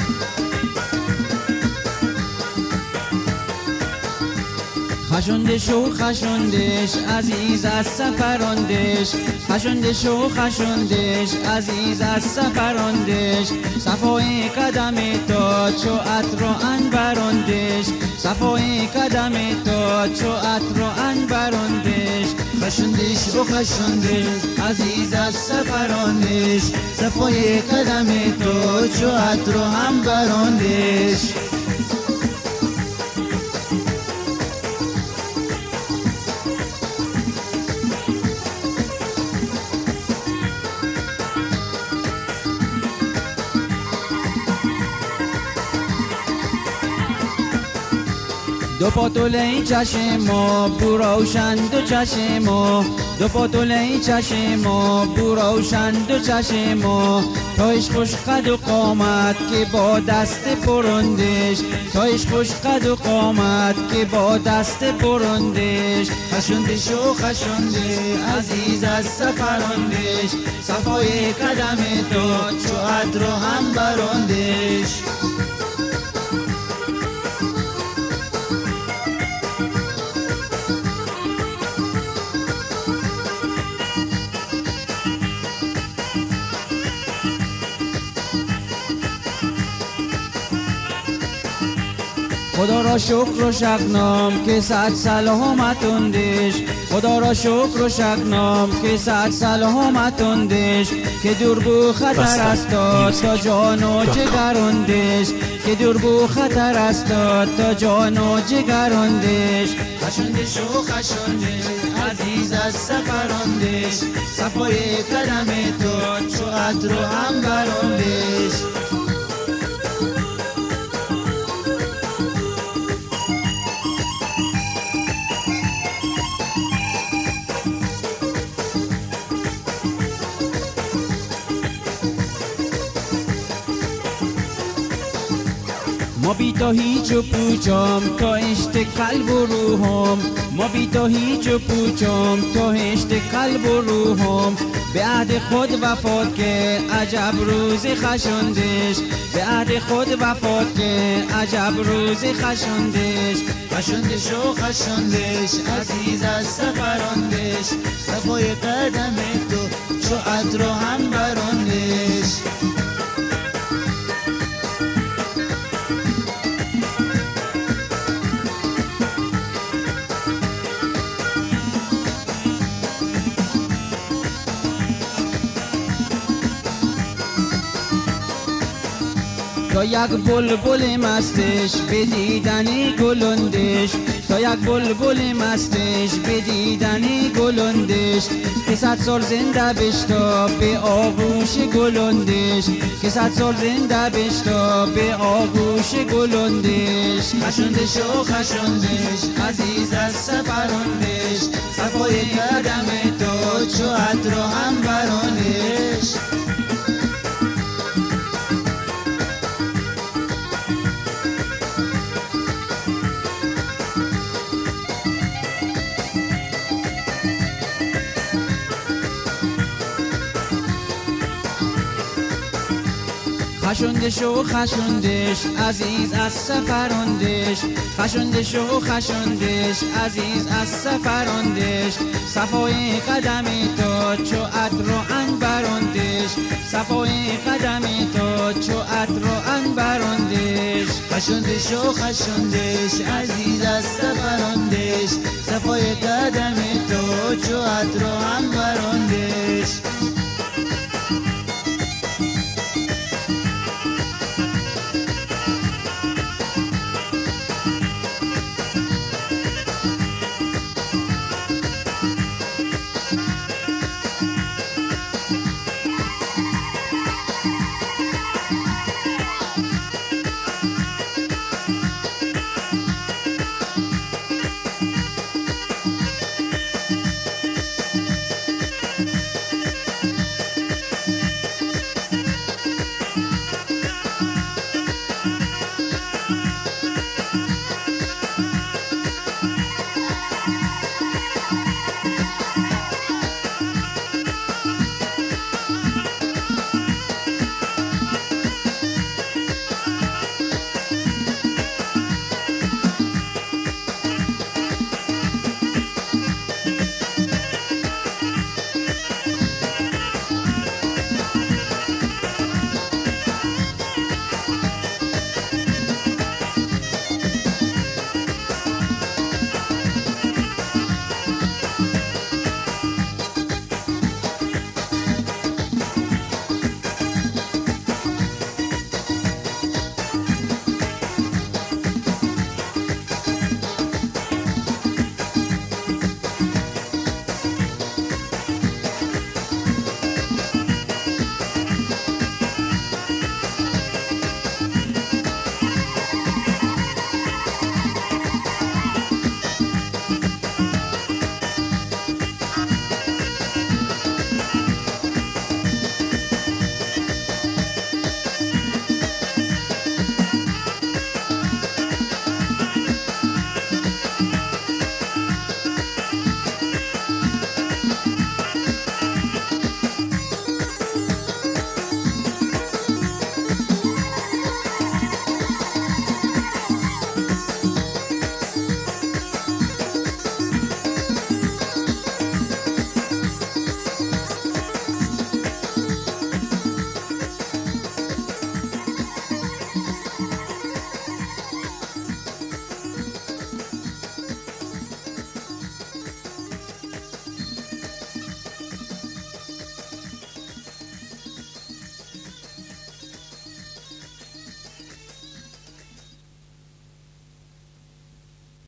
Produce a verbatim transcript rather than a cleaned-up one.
خشندش و خشندش عزیز از سفراندش، خشندش و خشندش عزیز از سفراندش، صفای قدم تا چو عطر و عنبراندش، صفای قدم تا چو عطر و عنبراندش، خشندش و خشندش عزیز از سفراندش، صفای قدم تا چو عطر و عنبراندش. دو پاتوله چشم بو روشن دو چشم، دو پاتوله چشم بو روشن دو چشم، تایش خوش قد و قامت که با دست پرندش، تایش خوش قد و قامت که با دست پرندش، خشندش و خشندش عزیز از سفراندش، صفای قدم تو چو عطر و عنبراندش. خدا را شکر و شکرنام که صد سلامتوندش، خدا را شکر و شکرنام که صد سلامتوندش، که دور بو خطر است تا جان و جگراندش، که دور بو خطر است تا جان و جگراندش. خشندش و خشندش عزیز از سفراندش، صفای قدم تو چو عطر و عنبراندش. ما بی تو هیچ و پوچم تو عشق قلب و روحم، ما بی تو هیچ و پوچم تو عشق قلب و روحم، به عهد خود وفات که عجب روز خشندش، به عهد خود وفات که عجب روز خشندش. خشندش و خشندش عزیز از سفراندش، صفای قدم تو چو عطر و عنبراندش. تا یک بلبل مستش به دیدن گلندش، تا یک بلبل مستش به دیدن گلندش، که صد سال زنده بشتا به آغوش گلندش، که صد سال زنده بشتا به آغوش گلندش. خشندش و خشندش عزیز از سفراندش، صفای قدم تو چو عطر و عنبراندش. خشندش و خشندش عزیز از سفراندش، خشندش و خشندش عزیز از سفراندش، صفای قدم تو چو عطر و عنبراندش، صفای قدم تو چو عطر و عنبراندش. خشندش و خشندش عزیز از سفراندش، صفای قدم تو چو عطر و عنبراندش.